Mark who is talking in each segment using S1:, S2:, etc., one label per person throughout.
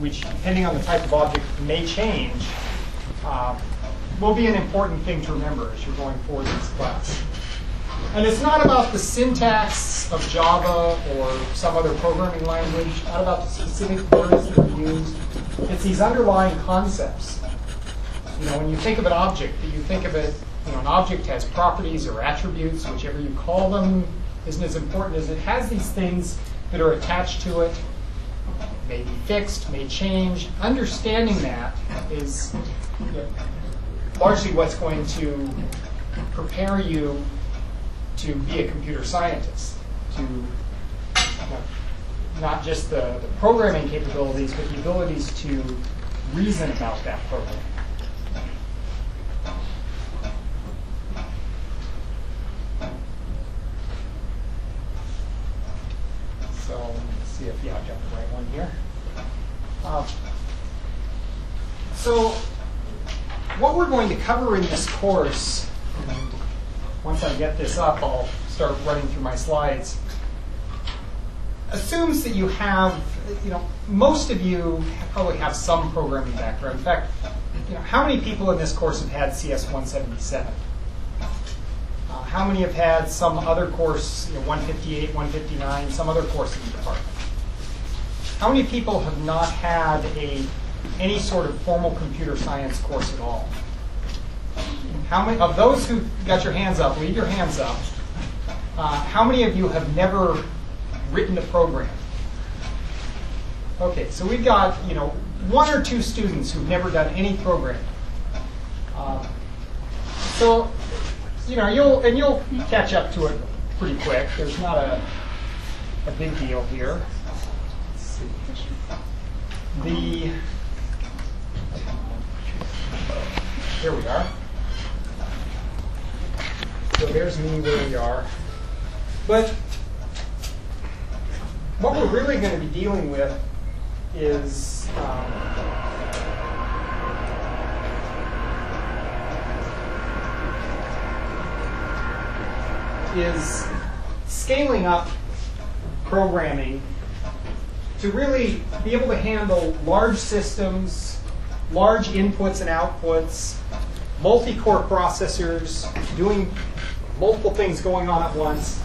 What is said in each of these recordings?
S1: which, depending on the type of object, may change, will be an important thing to remember as you're going forward in this class. And it's not about the syntax of Java or some other programming language, not about the specific words that are used. It's these underlying concepts. You know, when you think of an object, you think of it, you know, an object has properties or attributes, whichever you call them, isn't as important as it has these things that are attached to it, may be fixed, may change. Understanding that is largely what's going to prepare you to be a computer scientist, to not just the programming capabilities, but the abilities to reason about that program. So let's see if, I've got the right one here. So what we're going to cover in this course, once I get this up, I'll start running through my slides, assumes that you have, most of you probably have some programming background. In fact, how many people in this course have had CS177? How many have had some other course, 158, 159, some other course in the department? How many people have not had any sort of formal computer science course at all? How many of those who got your hands up, leave your hands up. How many of you have never written a program? Okay, so we've got one or two students who've never done any programming. So you'll catch up to it pretty quick. There's not a big deal here. Let's see. Here we are. So there's me where we are. But what we're really going to be dealing with is scaling up programming to really be able to handle large systems, large inputs and outputs, multi-core processors, doing multiple things going on at once.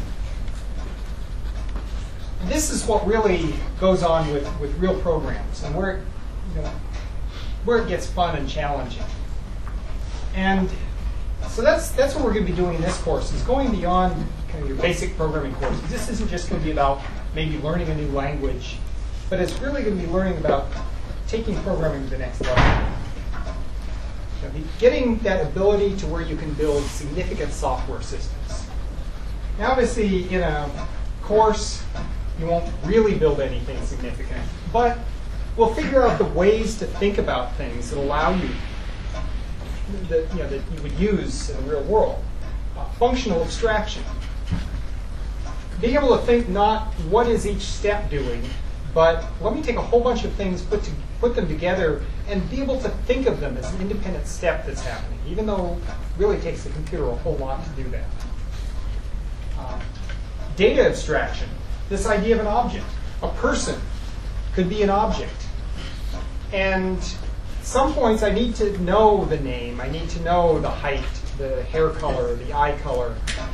S1: This is what really goes on with real programs and where it gets fun and challenging. And so that's what we're going to be doing in this course, is going beyond kind of your basic programming courses. This isn't just going to be about maybe learning a new language, but it's really going to be learning about taking programming to the next level. Getting that ability to where you can build significant software systems. Now, obviously, in a course, you won't really build anything significant, but we'll figure out the ways to think about things that allow you, that you would use in the real world. Functional abstraction. Being able to think not what is each step doing, but let me take a whole bunch of things, put them together, and be able to think of them as an independent step that's happening, even though it really takes the computer a whole lot to do that. Data abstraction. This idea of an object. A person could be an object. And at some points I need to know the name. I need to know the height, the hair color, the eye color,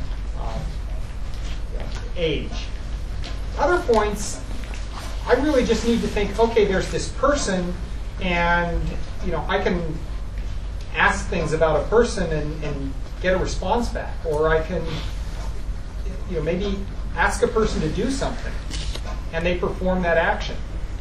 S1: age. Other points, I really just need to think, okay, there's this person, and I can ask things about a person and get a response back. Or I can maybe ask a person to do something, and they perform that action.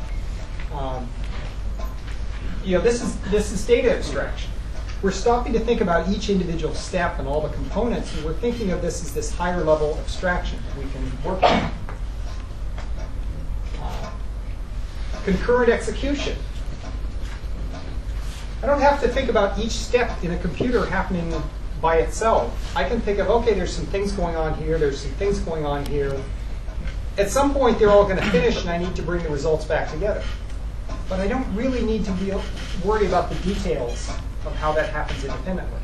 S1: This is data abstraction. We're stopping to think about each individual step and all the components, and we're thinking of this as this higher level abstraction that we can work on. Concurrent execution. I don't have to think about each step in a computer happening by itself. I can think of, okay, there's some things going on here, there's some things going on here. At some point, they're all going to finish, and I need to bring the results back together. But I don't really need to be worried about the details of how that happens independently.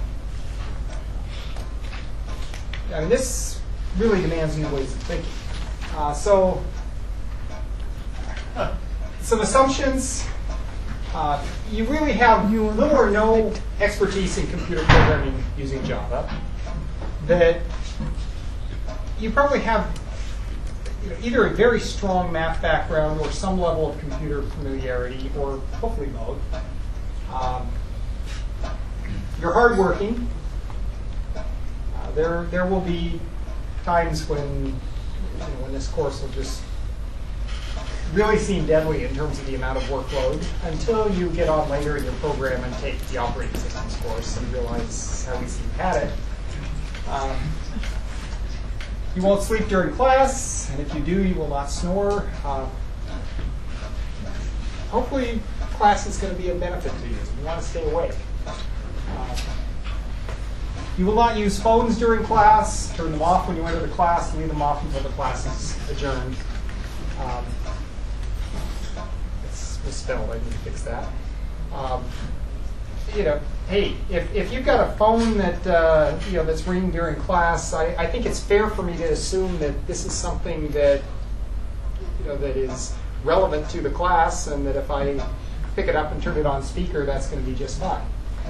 S1: I mean, this really demands new ways of thinking. Some assumptions. You really have little or no expertise in computer programming using Java. That you probably have either a very strong math background or some level of computer familiarity, or hopefully both. You're hardworking. There will be times when this course will just really seem deadly in terms of the amount of workload, until you get on later in your program and take the operating systems course and realize how easy you had it. You won't sleep during class, and if you do, you will not snore. Hopefully, class is going to be a benefit to you. You want to stay awake. You will not use phones during class. Turn them off when you enter the class. Leave them off until the class is adjourned. It's misspelled. I need to fix that. Hey, if you've got a phone that that's ringing during class, I think it's fair for me to assume that this is something that that is relevant to the class, and that if I pick it up and turn it on speaker, that's going to be just fine.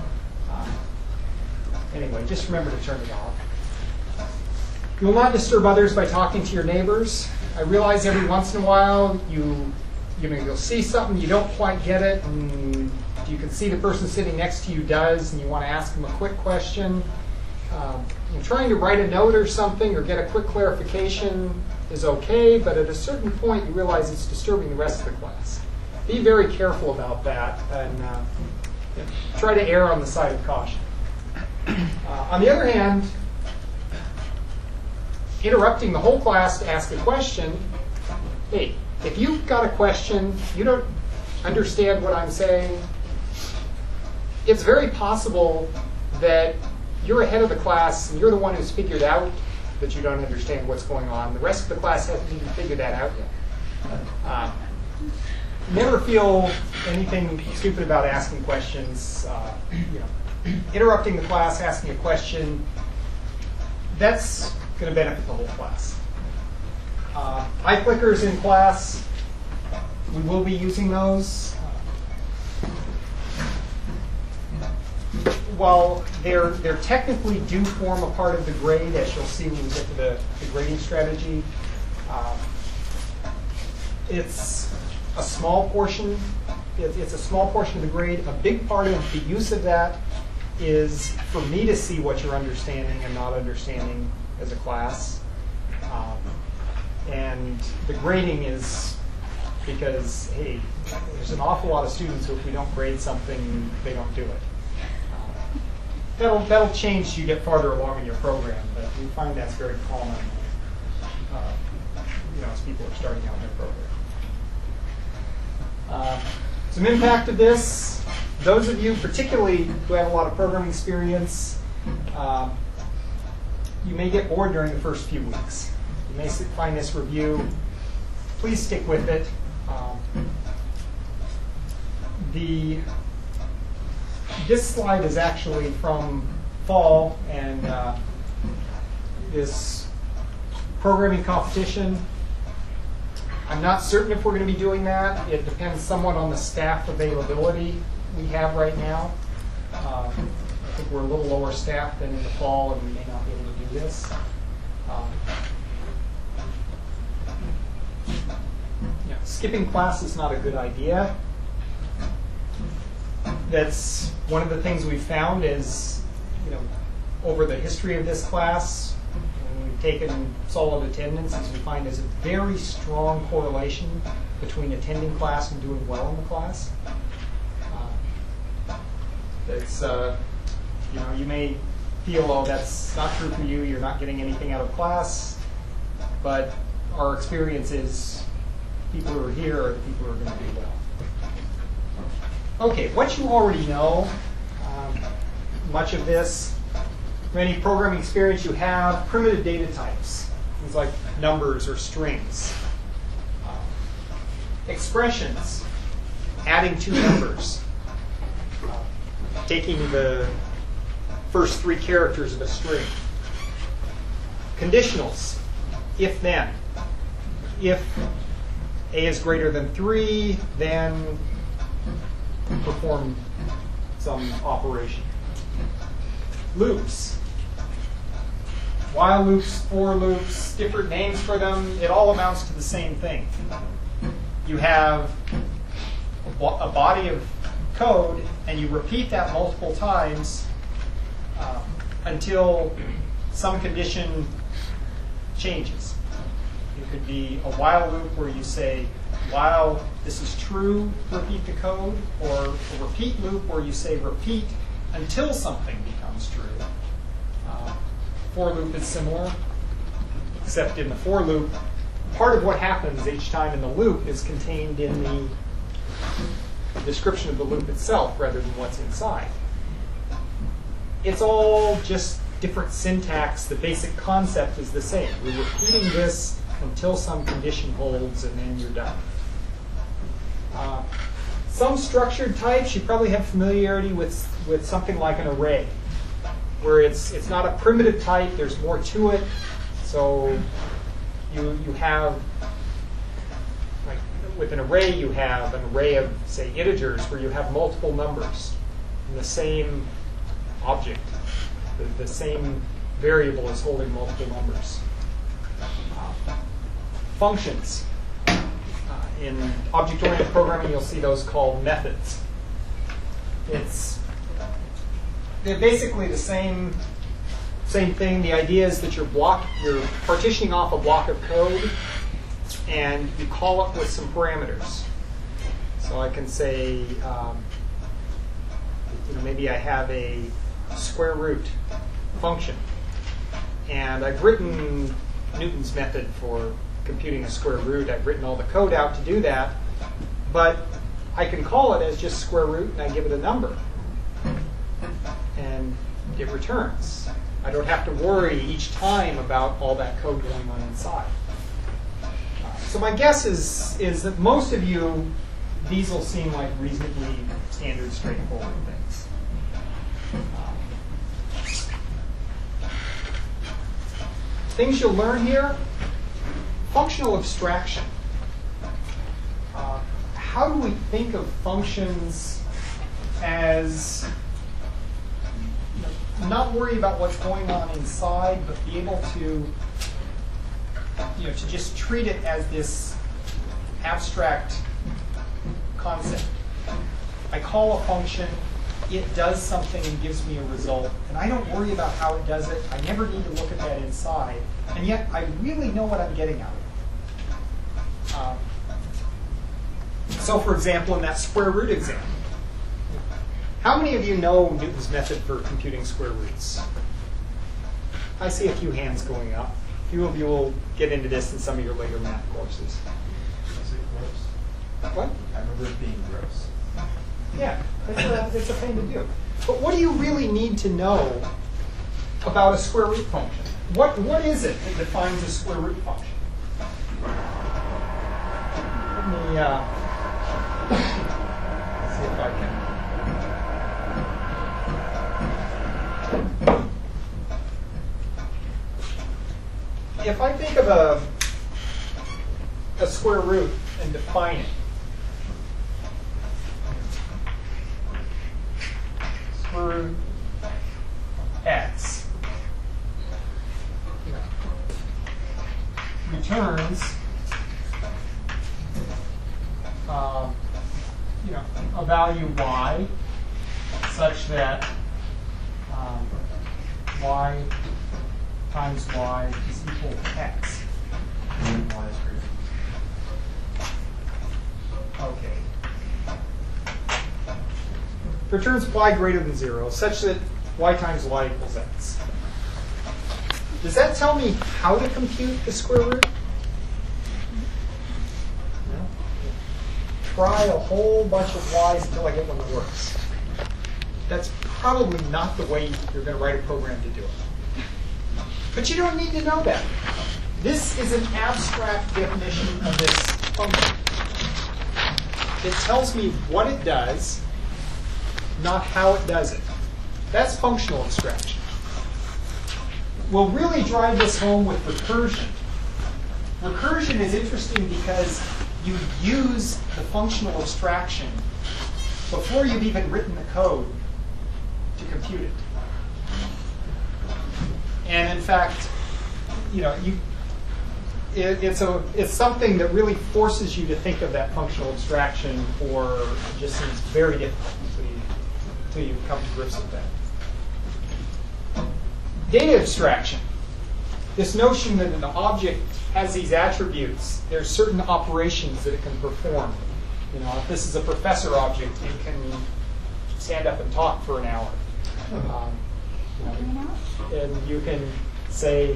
S1: Anyway, just remember to turn it off. You will not disturb others by talking to your neighbors. I realize every once in a while you'll see something, you don't quite get it, and you can see the person sitting next to you does, and you want to ask them a quick question. Trying to write a note or something or get a quick clarification is okay, but at a certain point you realize it's disturbing the rest of the class. Be very careful about that, and try to err on the side of caution. On the other hand, interrupting the whole class to ask a question, hey, if you've got a question, you don't understand what I'm saying, it's very possible that you're ahead of the class and you're the one who's figured out that you don't understand what's going on. The rest of the class hasn't even figured that out yet. Never feel anything stupid about asking questions. Interrupting the class, asking a question, that's going to benefit the whole class. Eye clickers in class, we will be using those. While they're technically do form a part of the grade, as you'll see when we get to the grading strategy, it's a small portion. It's a small portion of the grade. A big part of the use of that is for me to see what you're understanding and not understanding as a class. And the grading is because, hey, there's an awful lot of students who if we don't grade something, they don't do it. That'll change as you get farther along in your program, but we find that's very common as people are starting out in their program. Some impact of this. Those of you, particularly who have a lot of programming experience, you may get bored during the first few weeks. You may find this review. Please stick with it. This slide is actually from fall, and this programming competition. I'm not certain if we're going to be doing that. It depends somewhat on the staff availability we have right now. I think we're a little lower staffed than in the fall, and we may not be able to do this. Skipping class is not a good idea. That's one of the things we've found is, over the history of this class, when we've taken solid attendance, is we find there's a very strong correlation between attending class and doing well in the class. You may feel, oh, that's not true for you, you're not getting anything out of class, but our experience is people who are here are the people who are going to do well. Okay, what you already know, much of this, from any programming experience you have, primitive data types, things like numbers or strings. Expressions, adding two numbers, taking the first three characters of a string. Conditionals, if then. If A is greater than 3, then perform some operation. Loops. While loops, for loops, different names for them, it all amounts to the same thing. You have a body of code, and you repeat that multiple times until some condition changes. It could be a while loop where you say, while this is true, repeat the code, or a repeat loop where you say repeat until something becomes true. For loop is similar, except in the for loop, part of what happens each time in the loop is contained in the description of the loop itself rather than what's inside. It's all just different syntax. The basic concept is the same. We're repeating this until some condition holds, and then you're done. Some structured types, you probably have familiarity with something like an array, where it's not a primitive type, there's more to it. So you have, like with an array, you have an array of, say, integers where you have multiple numbers in the same object. The same variable is holding multiple numbers. Functions. In object-oriented programming, you'll see those called methods. They're basically the same thing. The idea is that you're partitioning off a block of code, and you call it with some parameters. So I can say, maybe I have a square root function, and I've written Newton's method for computing a square root. I've written all the code out to do that, but I can call it as just square root, and I give it a number, and it returns. I don't have to worry each time about all that code going on inside. So my guess is that most of you, these will seem like reasonably standard, straightforward things. Things you'll learn here: functional abstraction. How do we think of functions as not worry about what's going on inside, but be able to to just treat it as this abstract concept. I call a function, it does something and gives me a result, and I don't worry about how it does it. I never need to look at that inside, and yet I really know what I'm getting out of it. So for example, in that square root example, how many of you know Newton's method for computing square roots? I see a few hands going up. A few of you will get into this in some of your later math courses.
S2: Is it gross?
S1: What?
S2: I remember it being gross.
S1: Yeah, it's a thing to do. But what do you really need to know about a square root function? What is it that defines a square root function? Let me see if I can. If I think of a square root and define it, square root x returns a value y such that y times y is equal to x.
S2: And y is greater.
S1: Okay. Returns y greater than 0 such that y times y equals x. Does that tell me how to compute the square root? No. Try a whole bunch of y's until I get one that works. That's probably not the way you're going to write a program to do it. But you don't need to know that. This is an abstract definition of this function. It tells me what it does, not how it does it. That's functional abstraction. We'll really drive this home with recursion. Recursion is interesting because you use the functional abstraction before you've even written the code to compute it. And in fact, it's something that really forces you to think of that functional abstraction, or it just seems very difficult until you come to grips with that. Data abstraction. This notion that an object has these attributes, there's certain operations that it can perform. If this is a professor object, it can stand up and talk for an hour. And you can say,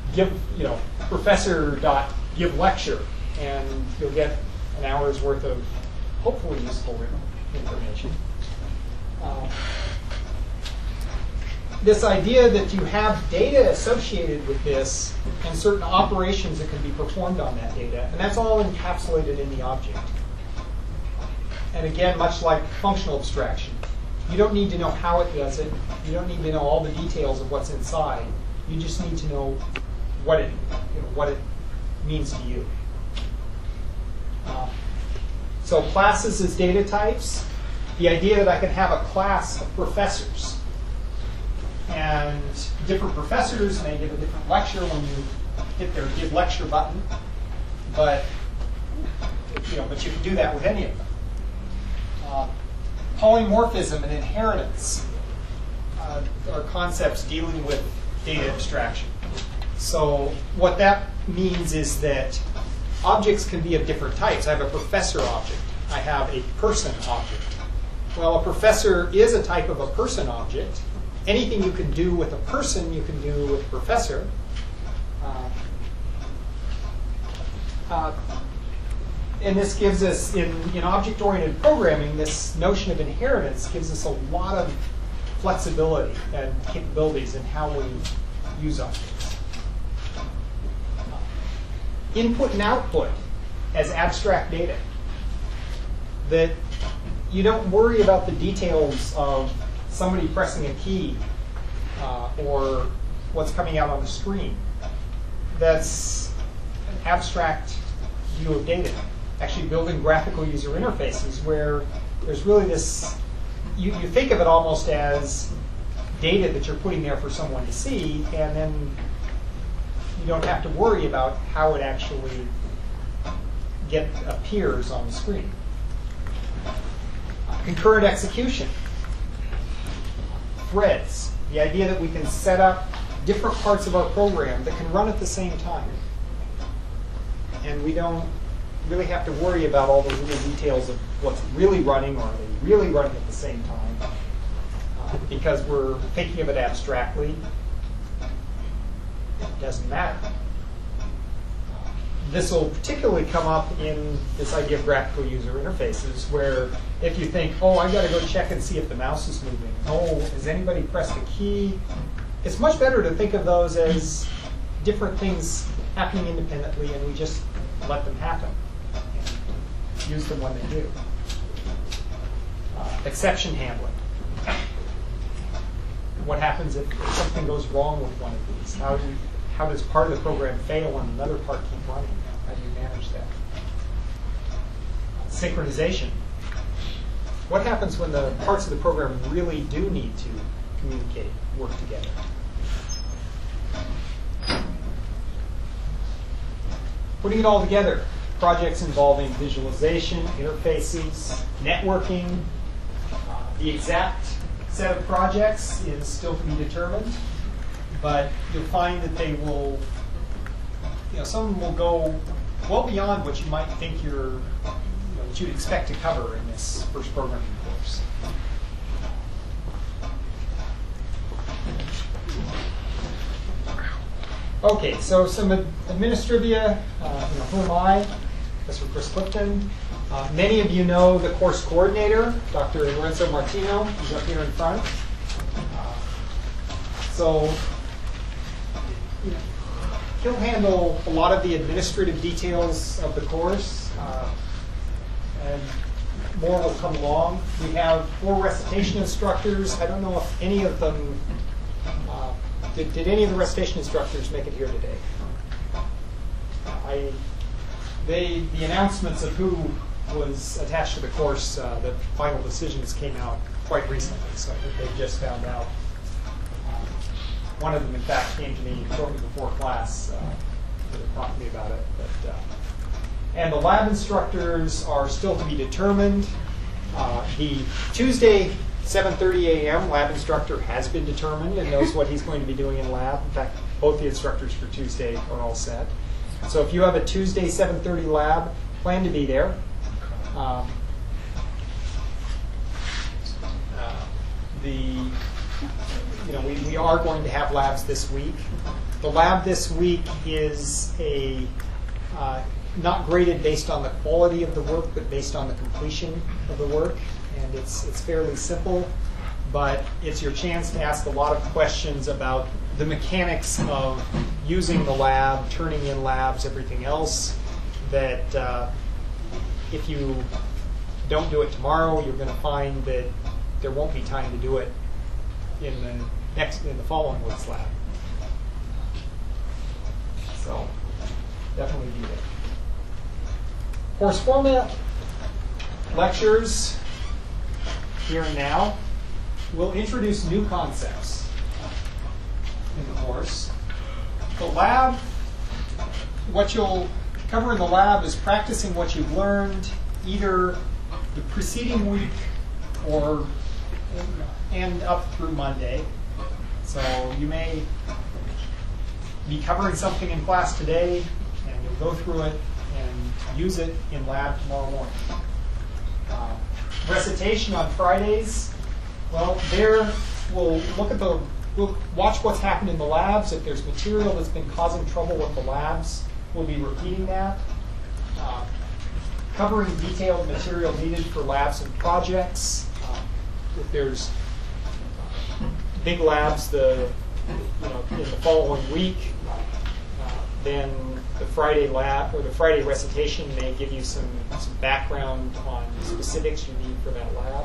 S1: professor.give lecture, and you'll get an hour's worth of hopefully useful information. This idea that you have data associated with this and certain operations that can be performed on that data, and that's all encapsulated in the object. And again, much like functional abstraction, you don't need to know how it does it. You don't need to know all the details of what's inside. You just need to know what it means to you. So classes as data types. The idea that I can have a class of professors, and different professors may give a different lecture when you hit their give lecture button, but you can do that with any of them. Polymorphism and inheritance are concepts dealing with data abstraction. So what that means is that objects can be of different types. I have a professor object. I have a person object. Well, a professor is a type of a person object. Anything you can do with a person, you can do with a professor. And this gives us, in object-oriented programming, this notion of inheritance gives us a lot of flexibility and capabilities in how we use objects. Input and output as abstract data. That you don't worry about the details of somebody pressing a key or what's coming out on the screen. That's an abstract view of data. Actually building graphical user interfaces where there's really this, you think of it almost as data that you're putting there for someone to see, and then you don't have to worry about how it actually appears on the screen. Concurrent execution. Threads. The idea that we can set up different parts of our program that can run at the same time. And we don't really have to worry about all those little details of what's really running, or are they really running at the same time, because we're thinking of it abstractly. It doesn't matter. This will particularly come up in this idea of graphical user interfaces, where if you think, oh, I've got to go check and see if the mouse is moving. Oh, has anybody pressed a key? It's much better to think of those as different things happening independently, and we just let them happen. Use them when they do. Exception handling. What happens if something goes wrong with one of these? How does part of the program fail and another part keep running? How do you manage that? Synchronization. What happens when the parts of the program really do need to communicate, work together? Putting it all together. Projects involving visualization, interfaces, networking. The exact set of projects is still to be determined, but you'll find that they will, some of them will go well beyond what you might think what you'd expect to cover in this first programming course. Okay, so some administrivia. Who am I? Professor Chris Clifton. Many of you know the course coordinator, Dr. Lorenzo Martino. He's up here in front. So he'll handle a lot of the administrative details of the course, and more will come along. We have 4 recitation instructors. I don't know if any of them, did any of the recitation instructors make it here today? the announcements of who was attached to the course, the final decisions came out quite recently, so I think they just found out. One of them, in fact, came to me shortly before class to talk to me about it. But, and the lab instructors are still to be determined. The Tuesday 7:30 a.m. lab instructor has been determined and knows what he's going to be doing in lab. In fact, both the instructors for Tuesday are all set. So if you have a Tuesday 7:30 lab, plan to be there. We are going to have labs this week. The lab this week is not graded based on the quality of the work, but based on the completion of the work. And it's fairly simple, but it's your chance to ask a lot of questions about the mechanics of using the lab, turning in labs, everything else, that if you don't do it tomorrow, you're going to find that there won't be time to do it in the following week's lab. So definitely do that. Course format, lectures, here and now. We'll introduce new concepts in the course. The lab, what you'll cover in the lab is practicing what you've learned either the preceding week and up through Monday. So you may be covering something in class today, and you'll go through it and use it in lab tomorrow morning. Recitation on Fridays. Well, there we'll watch what's happened in the labs. If there's material that's been causing trouble with the labs, we'll be repeating that. Covering detailed material needed for labs and projects. If there's big labs in the following week, then the Friday lab or the Friday recitation may give you some background on specifics you need for that lab.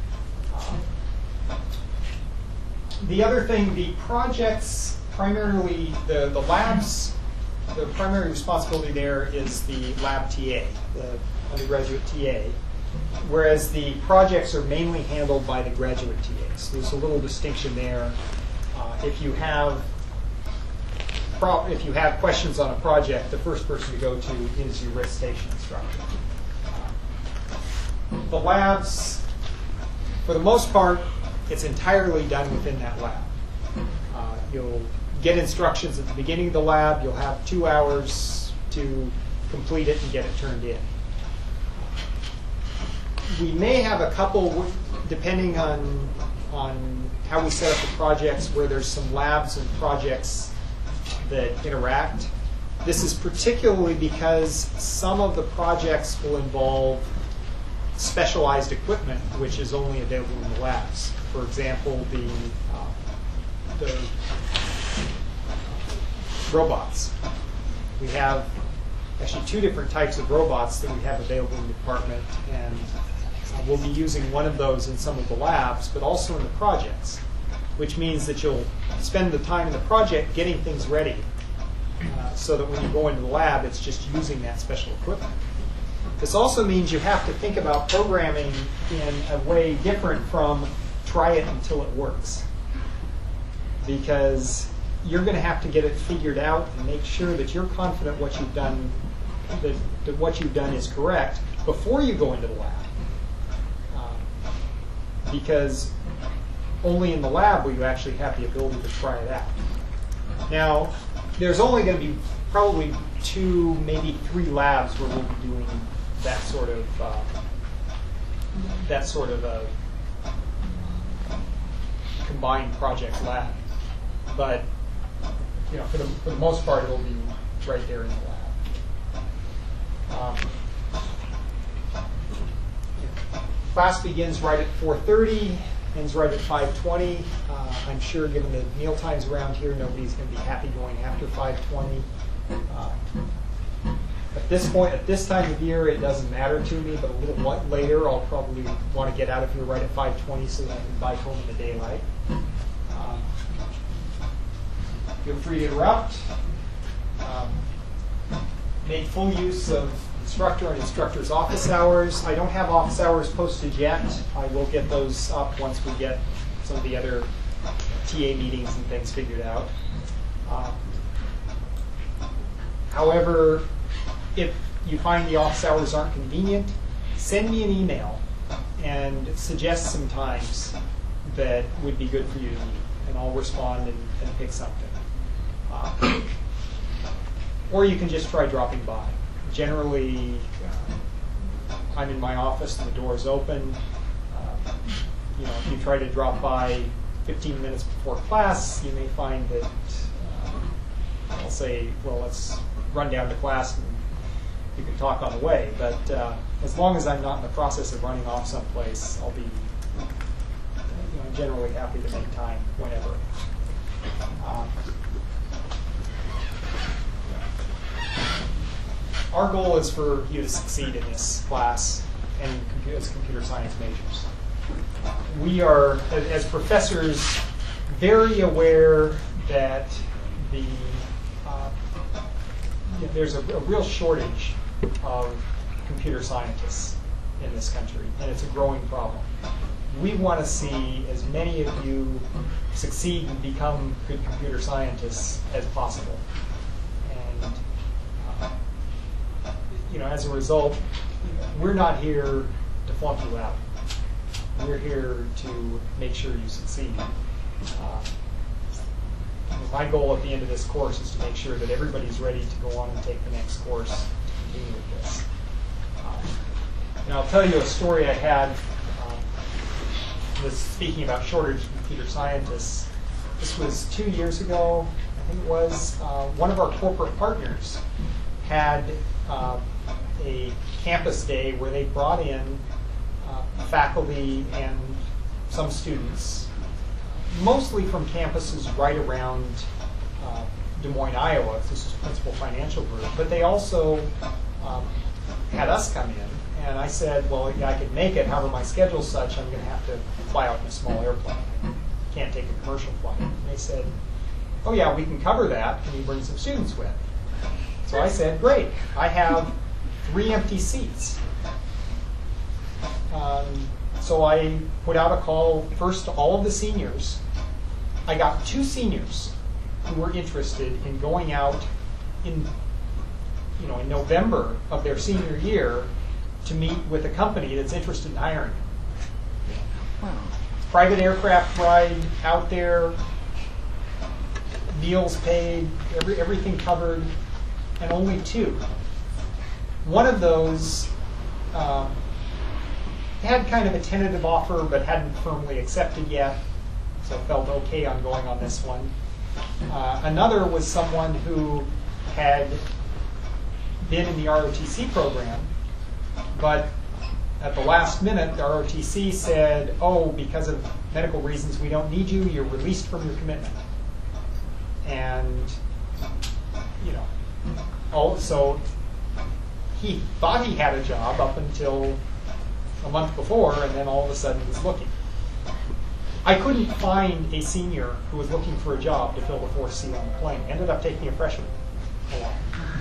S1: The other thing, the projects, primarily the labs, the primary responsibility there is the lab TA, the undergraduate TA, whereas the projects are mainly handled by the graduate TAs. There's a little distinction there. If you have questions on a project, the first person to go to is your recitation instructor. The labs, for the most part, it's entirely done within that lab. You'll get instructions at the beginning of the lab. You'll have 2 hours to complete it and get it turned in. We may have a couple, depending on how we set up the projects, where there's some labs and projects that interact. This is particularly because some of the projects will involve specialized equipment, which is only available in the labs. For example, the robots. We have actually 2 different types of robots that we have available in the department, and we'll be using one of those in some of the labs, but also in the projects, which means that you'll spend the time in the project getting things ready so that when you go into the lab, it's just using that special equipment. This also means you have to think about programming in a way different from try it until it works, because you're going to have to get it figured out and make sure that you're confident what you've done, that what you've done is correct before you go into the lab. Because only in the lab will you actually have the ability to try it out. Now, there's only going to be probably 2, maybe 3 labs where we'll be doing that sort of a combined project lab. But for the most part, it'll be right there in the lab. Class begins right at 4:30, ends right at 5:20. I'm sure, given the meal times around here, nobody's going to be happy going after 5:20. At this point, at this time of year, it doesn't matter to me, but a little later, I'll probably want to get out of here right at 5:20 so that I can bike home in the daylight. Feel free to interrupt. made full use of instructor and instructor's office hours. I don't have office hours posted yet. I will get those up once we get some of the other TA meetings and things figured out. However, if you find the office hours aren't convenient, send me an email and suggest some times that would be good for you to meet, and I'll respond and pick something. Or you can just try dropping by. Generally, I'm in my office and the door's open. If you try to drop by 15 minutes before class, you may find that I'll say, well, let's run down to class and you can talk on the way. But as long as I'm not in the process of running off someplace, I'll be generally happy to make time whenever. Our goal is for you to succeed in this class and as computer science majors. We are, as professors, very aware that there's a real shortage of computer scientists in this country, and it's a growing problem. We want to see as many of you succeed and become good computer scientists as possible. And as a result, we're not here to flunk you out. We're here to make sure you succeed. My goal at the end of this course is to make sure that everybody's ready to go on and take the next course and continue with this. And I'll tell you a story I had speaking about shortage of computer scientists. This was 2 years ago, I think it was. One of our corporate partners had a campus day where they brought in faculty and some students, mostly from campuses right around Des Moines, Iowa. This is Principal Financial Group. But they also had us come in, and I said, well, I could make it. However, my schedule's such, I'm going to have to fly out in a small airplane. Can't take a commercial flight. And they said, oh yeah, we can cover that. Can you bring some students with? So I said, great. I have 3 empty seats. So I put out a call first to all of the seniors. I got 2 seniors who were interested in going out in November of their senior year to meet with a company that's interested in hiring. Wow. Private aircraft ride out there, meals paid, everything covered, and only 2. One of those had kind of a tentative offer but hadn't firmly accepted yet, so felt okay on going on this one. Another was someone who had been in the ROTC program, but at the last minute, the ROTC said, oh, because of medical reasons, we don't need you. You're released from your commitment. And, so he thought he had a job up until a month before, and then all of a sudden was looking. I couldn't find a senior who was looking for a job to fill the 4th seat on the plane. Ended up taking a freshman along.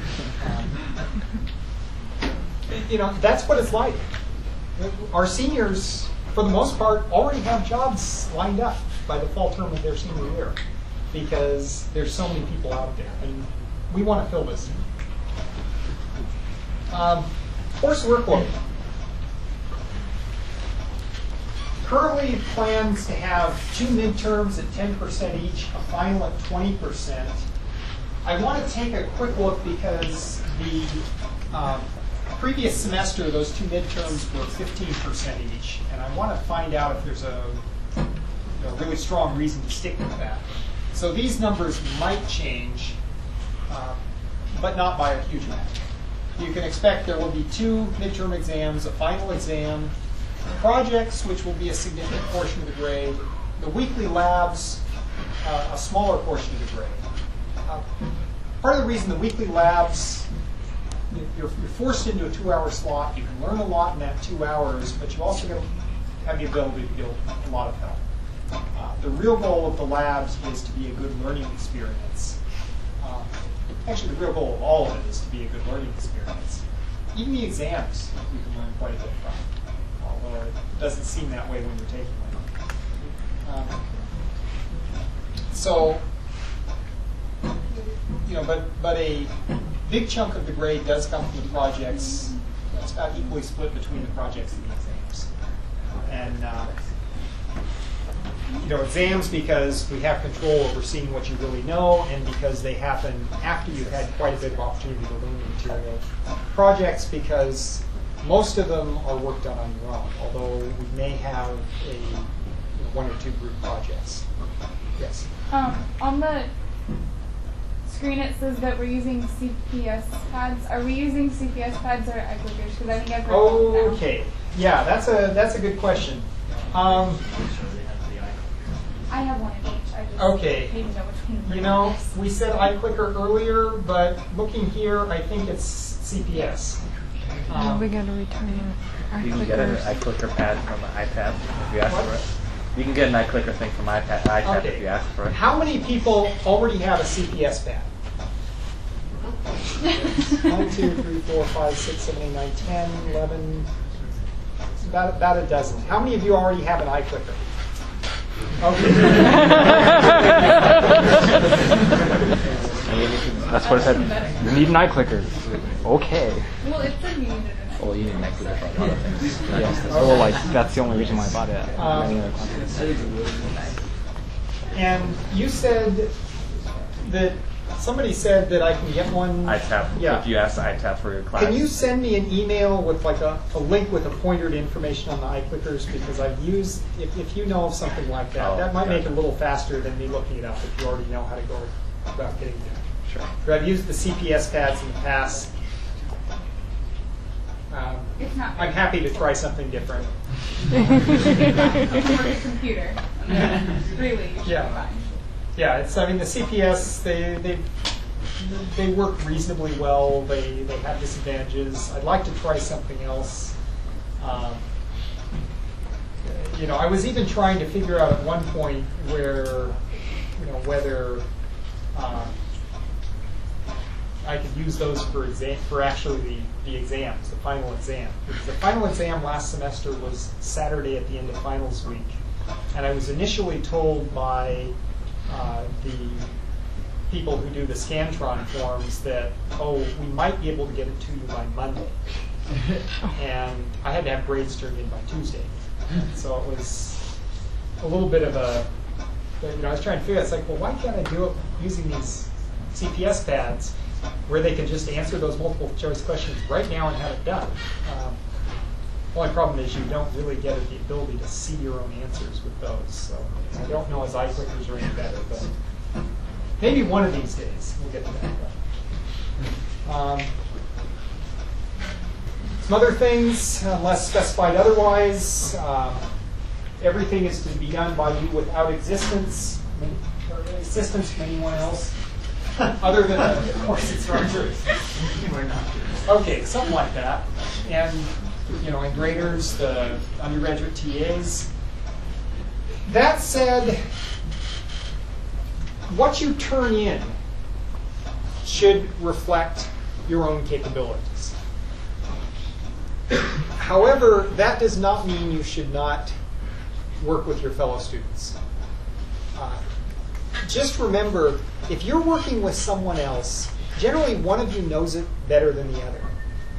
S1: That's what it's like. Our seniors, for the most part, already have jobs lined up by the fall term of their senior year because there's so many people out there, and we want to fill this. Course workload. Currently plans to have 2 midterms at 10% each, a final at 20%. I want to take a quick look because the previous semester, those 2 midterms were 15% each, and I want to find out if there's a really strong reason to stick with that. So these numbers might change, but not by a huge amount. You can expect there will be 2 midterm exams, a final exam, projects, which will be a significant portion of the grade, the weekly labs, a smaller portion of the grade. Part of the reason the weekly labs, you're forced into a 2-hour slot. You can learn a lot in that 2 hours, but you also have the ability to get a lot of help. The real goal of the labs is to be a good learning experience. actually the real goal of all of it is to be a good learning experience. Even the exams you can learn quite a bit from, although it doesn't seem that way when you're taking them. So, but a big chunk of the grade does come from the projects. It's about equally split between the projects and the exams. And exams because we have control over seeing what you really know, and because they happen after you've had quite a bit of opportunity to learn the material. Projects because most of them are work done on your own, although we may have one or two group projects. Yes?
S3: On the screen it says that we're using CPS pads. Are we using CPS pads or iClickers? Because I think I've heard both now.
S1: Okay. Yeah, that's a good question.
S3: I have one of each. I just
S1: Okay.
S3: need to know which one.
S1: We said iClicker earlier, but looking here, I think it's CPS.
S4: We got to return our
S5: You can get an iClicker pad from an iPad if you ask for it. You can get an iClicker thing from iPad
S1: Okay.
S5: if you ask for it.
S1: How many people already have a CPS pad? 1, 2, 3, 4, 5, 6, 7, 8, 9, 10, 11, about a dozen. How many of you already have an iClicker? Okay.
S6: That's what it said. You need an iClicker. Okay.
S3: Well, it said you needed it.
S5: Well, you need an iClicker for a lot of things.
S6: Yeah. Well, like that's the only reason why I bought it.
S1: And you said that somebody said that I can get one.
S5: iTap.
S1: Yeah.
S5: If you ask iTap for your class.
S1: Can you send me an email with like a link with a pointer to information on the iClickers? Because I've used, if you know of something like that, that might make it a little faster than me looking it up if you already know how to go about getting there.
S5: Sure.
S1: But I've used the CPS pads in the past.
S3: It's not.
S1: I'm happy to try something different.
S3: For your computer. Really, you should
S1: Yeah.
S3: be fine.
S1: Yeah, the CPS, they work reasonably well. They have disadvantages. I'd like to try something else. I was even trying to figure out at one point whether I could use those for actually the exams, the final exam. Because the final exam last semester was Saturday at the end of finals week, and I was initially told by the people who do the Scantron forms that, we might be able to get it to you by Monday. And I had to have grades turned in by Tuesday. So it was a little bit of I was trying to figure out, it's like, well, why can't I do it using these CPS pads where they can just answer those multiple choice questions right now and have it done? Only problem is you don't really get the ability to see your own answers with those. So I don't know as iClickers are any better, but maybe one of these days we'll get to that. Some other things, unless specified otherwise, everything is to be done by you without assistance from anyone else, other than the course instructors. Okay, something like that. And and graders, the undergraduate TAs. That said, what you turn in should reflect your own capabilities. However, that does not mean you should not work with your fellow students. Just remember, if you're working with someone else, generally one of you knows it better than the other.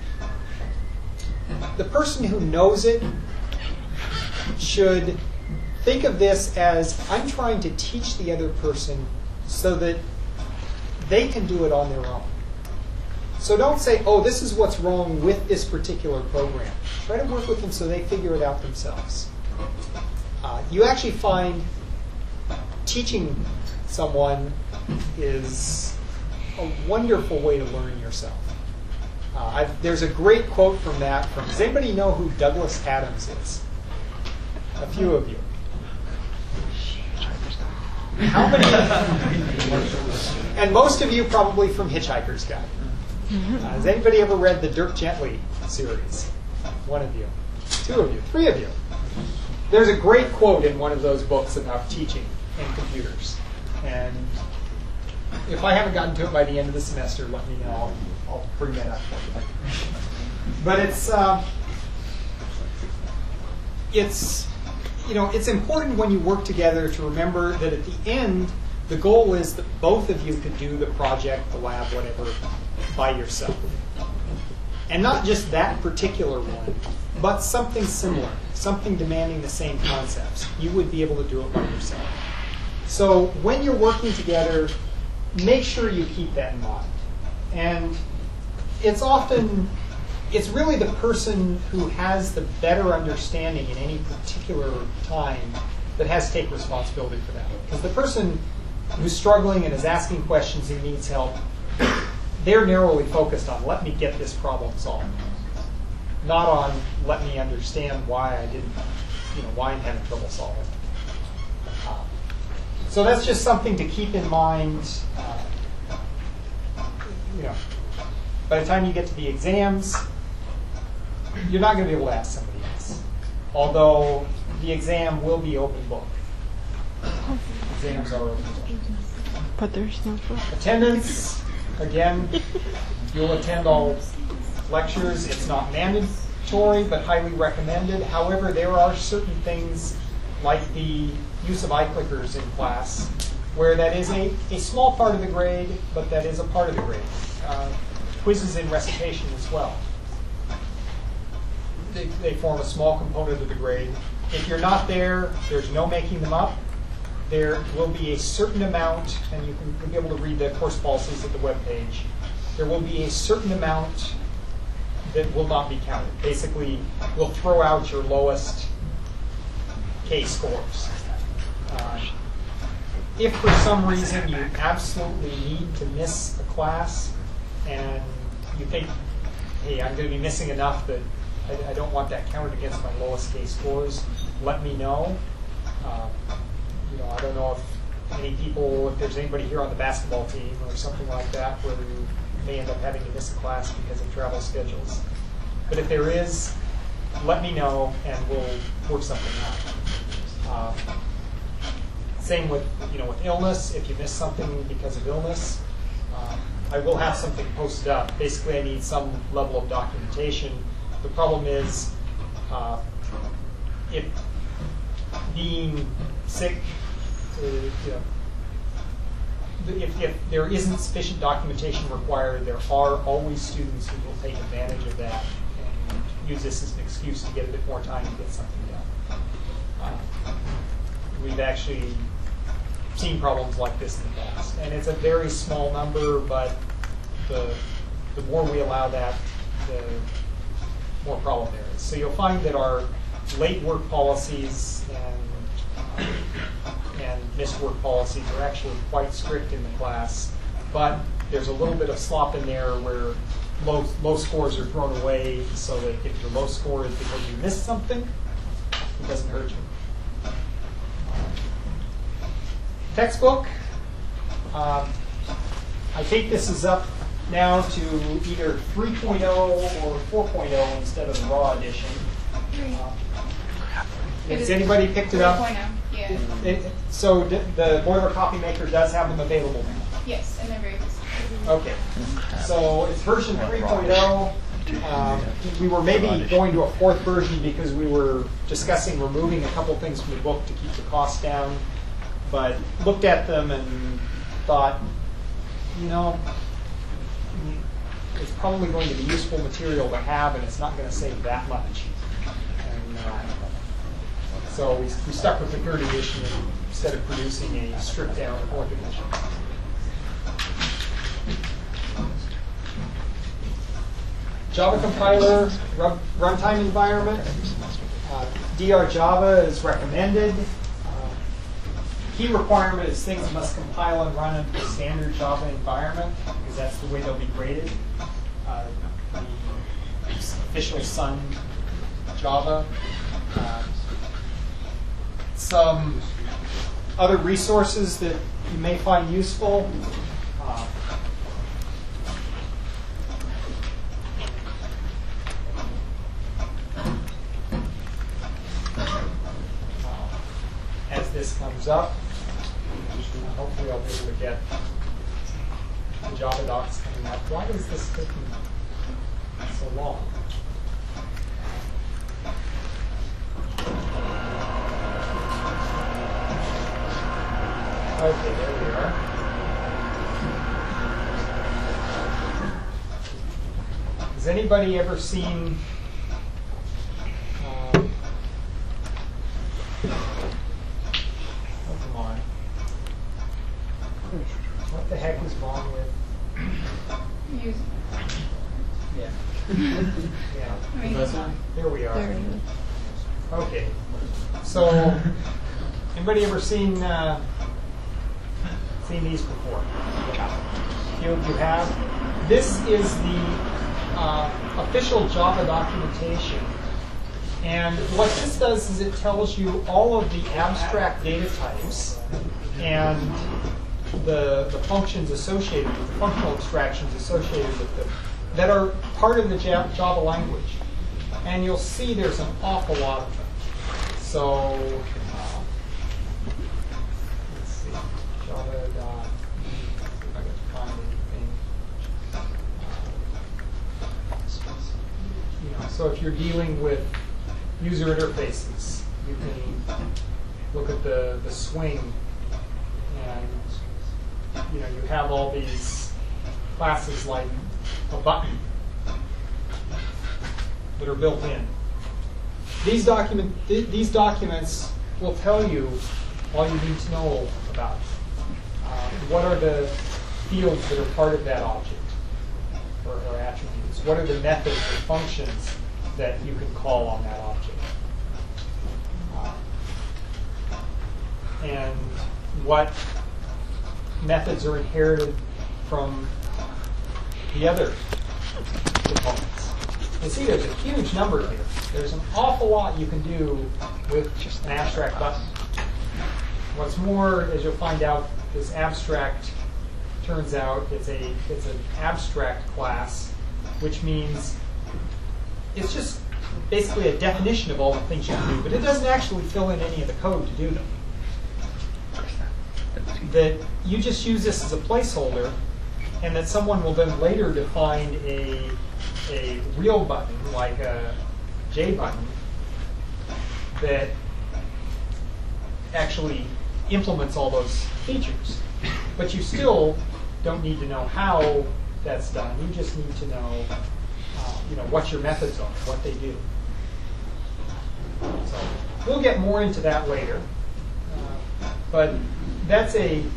S1: The person who knows it should think of this as, I'm trying to teach the other person so that they can do it on their own. So don't say, this is what's wrong with this particular program. Try to work with them so they figure it out themselves. You actually find teaching someone is a wonderful way to learn yourself. There's a great quote from that. Does anybody know who Douglas Adams is? A few of you. How many? And most of you probably from Hitchhiker's Guide. Has anybody ever read the Dirk Gently series? One of you. Two of you. Three of you. There's a great quote in one of those books about teaching and computers. And if I haven't gotten to it by the end of the semester, let me know. I'll bring that up for you. But it's important when you work together to remember that at the end, the goal is that both of you could do the project, the lab, whatever, by yourself. And not just that particular one, but something similar, something demanding the same concepts. You would be able to do it by yourself. So when you're working together, make sure you keep that in mind. And it's really the person who has the better understanding in any particular time that has to take responsibility for that. Because the person who's struggling and is asking questions and needs help, they're narrowly focused on, let me get this problem solved. Not on, let me understand why I'm having trouble solving. So that's just something to keep in mind. By the time you get to the exams, you're not going to be able to ask somebody else. Although the exam will be open book. Exams are open book.
S4: But there's no book.
S1: Attendance, again, you'll attend all lectures. It's not mandatory, but highly recommended. However, there are certain things like the use of iClickers in class where that is a small part of the grade, but that is a part of the grade. Quizzes in recitation as well. They form a small component of the grade. If you're not there, there's no making them up. There will be a certain amount, and you'll be able to read the course policies at the webpage. There will be a certain amount that will not be counted. Basically, we'll throw out your lowest K scores. If for some reason you absolutely need to miss a class and you think, hey, I'm going to be missing enough that I don't want that counted against my lowest K scores, let me know. I don't know if there's anybody here on the basketball team or something like that where you may end up having to miss a class because of travel schedules. But if there is, let me know and we'll work something out. Same with illness. If you miss something because of illness, I will have something posted up. Basically, I need some level of documentation. The problem is, if being sick, if there isn't sufficient documentation required, there are always students who will take advantage of that and use this as an excuse to get a bit more time to get something done. We've actually seen problems like this in the past. And it's a very small number, but the more we allow that, the more problem there is. So you'll find that our late work policies and missed work policies are actually quite strict in the class, but there's a little bit of slop in there where low scores are thrown away so that if your low score is because you missed something, it doesn't hurt you. Textbook. I think this is up now to either 3.0 or 4.0 instead of the raw edition. Has anybody picked it up?
S3: 3.0, yeah.
S1: So the Boiler Coffee Maker does have them available now.
S3: Yes, and they're very good.
S1: Okay. So it's version 3.0. We were maybe going to a fourth version because we were discussing removing a couple things from the book to keep the cost down. But looked at them and thought, it's probably going to be useful material to have, and it's not going to save that much. And so we stuck with the third edition instead of producing a stripped down fourth edition. Java compiler, runtime environment. DR Java is recommended. Key requirement is things must compile and run in the standard Java environment because that's the way they'll be graded. The official Sun Java. Some other resources that you may find useful. As this comes up, hopefully I'll be able to get the Java docs coming up. Why is this taking so long? Okay, there we are. Has anybody ever seen oh, come on. What the heck is wrong with
S3: Use.
S1: yeah. Yeah.
S3: I mean,
S1: Here we are.
S4: There it is.
S1: Okay. So anybody ever seen these before? Few of you have. This is the official Java documentation. And what this does is it tells you all of the abstract data types and the functions associated with the functional abstractions associated with them that are part of the Java language. And you'll see there's an awful lot of them. So let's see, Java dot. See if I can find anything. So if you're dealing with user interfaces, you can look at the swing, and you have all these classes like a button that are built in. These documents will tell you all you need to know about it. What are the fields that are part of that object or attributes? What are the methods or functions that you can call on that object? And what methods are inherited from the other components. You see there's a huge number here. There's an awful lot you can do with just an abstract button. What's more, as you'll find out, this abstract turns out it's an abstract class, which means it's just basically a definition of all the things you can do, but it doesn't actually fill in any of the code to do them. That you just use this as a placeholder, and that someone will then later define a real button, like a J button, that actually implements all those features. But you still don't need to know how that's done. You just need to know, what your methods are, what they do. So we'll get more into that later. But that's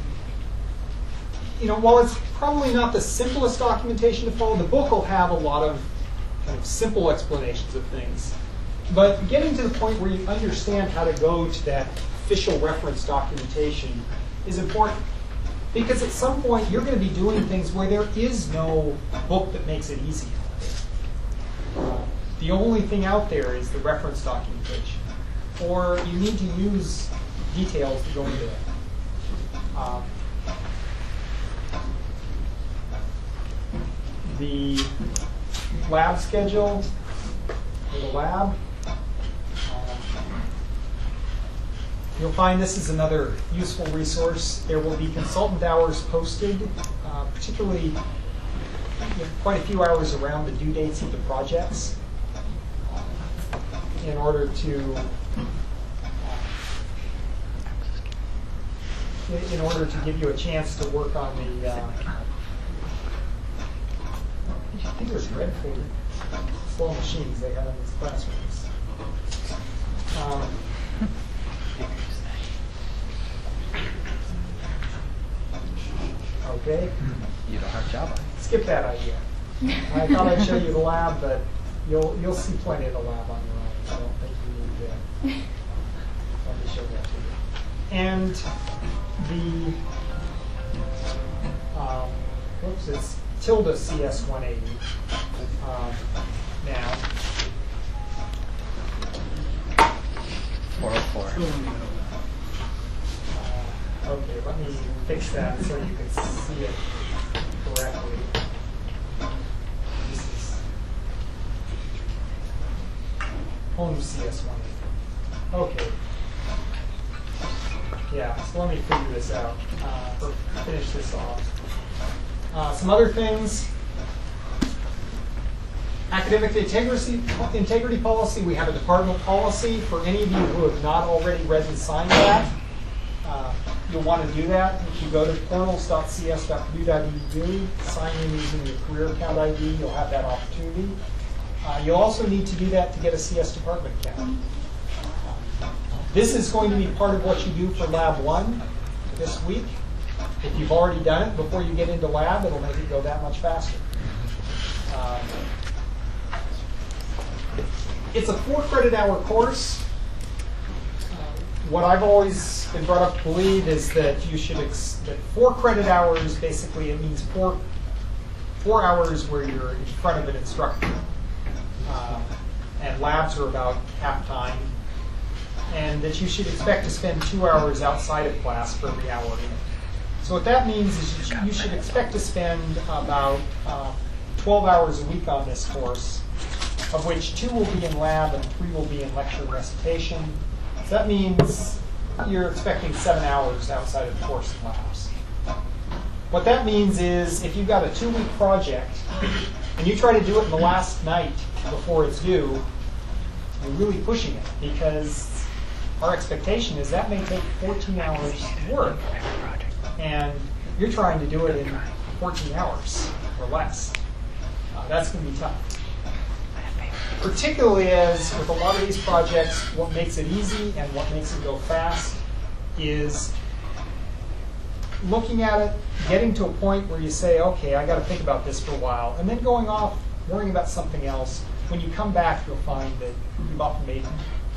S1: while it's probably not the simplest documentation to follow, the book will have a lot of kind of simple explanations of things. But getting to the point where you understand how to go to that official reference documentation is important. Because at some point, you're going to be doing things where there is no book that makes it easy. The only thing out there is the reference documentation. Or you need to use details to go into it. The lab schedule for the lab. You'll find this is another useful resource. There will be consultant hours posted, particularly quite a few hours around the due dates of the projects, in order to give you a chance to work on the. I think there's dreadful slow machines they have in these classrooms. Okay.
S5: You don't have Java.
S1: Skip that idea. I thought I'd show you the lab, but you'll see plenty of the lab on your own. I don't think you need to. Let me show that to you. And the it's tilde CS180 now.
S5: 404.
S1: Okay, let me fix that so you can see it correctly. This is home CS180. Okay. Yeah, so let me figure this out, or finish this off. Some other things. Academic integrity policy. We have a department policy. For any of you who have not already read and signed that, you'll want to do that. If you go to portals.cs.purdue.edu, sign in using your career account ID, you'll have that opportunity. You'll also need to do that to get a CS department account. This is going to be part of what you do for Lab 1 this week. If you've already done it before you get into lab, it'll make it go that much faster. It's a 4-credit hour course. What I've always been brought up to believe is that you should that 4 credit hours, basically it means 4 hours where you're in front of an instructor. And labs are about half time. And that you should expect to spend 2 hours outside of class for every hour in it. So what that means is you should expect to spend about 12 hours a week on this course, of which 2 will be in lab and 3 will be in lecture and recitation. So that means you're expecting 7 hours outside of the course in labs. What that means is if you've got a 2-week project and you try to do it in the last night before it's due, you're really pushing it, because our expectation is that may take 14 hours work, and you're trying to do it in 14 hours or less. That's going to be tough. Particularly as with a lot of these projects, what makes it easy and what makes it go fast is looking at it, getting to a point where you say, okay, I got to think about this for a while, and then going off, worrying about something else. When you come back, you'll find that you've often made,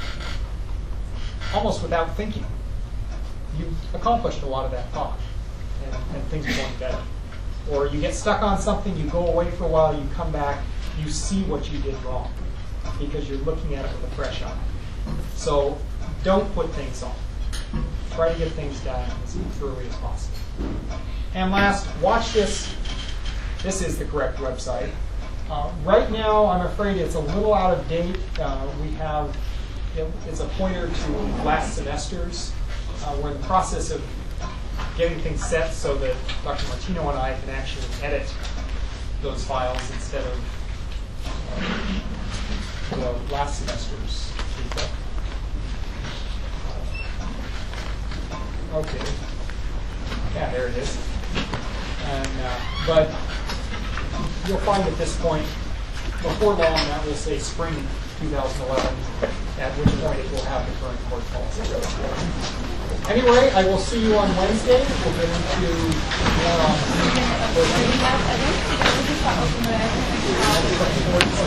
S1: almost without thinking, you've accomplished a lot of that thought, and things are going better. Or you get stuck on something, you go away for a while, you come back, you see what you did wrong, because you're looking at it with a fresh eye. So don't put things off. Try to get things done as thoroughly as possible. And last, watch this. This is the correct website. Right now, I'm afraid it's a little out of date. It's a pointer to last semesters. We're in the process of getting things set so that Dr. Martino and I can actually edit those files instead of the last semester's data. Okay. Yeah, there it is. And but you'll find at this point, before long, that will say spring 2011, at which point it will have the current course policy. Anyway, I will see you on Wednesday. We'll get into more on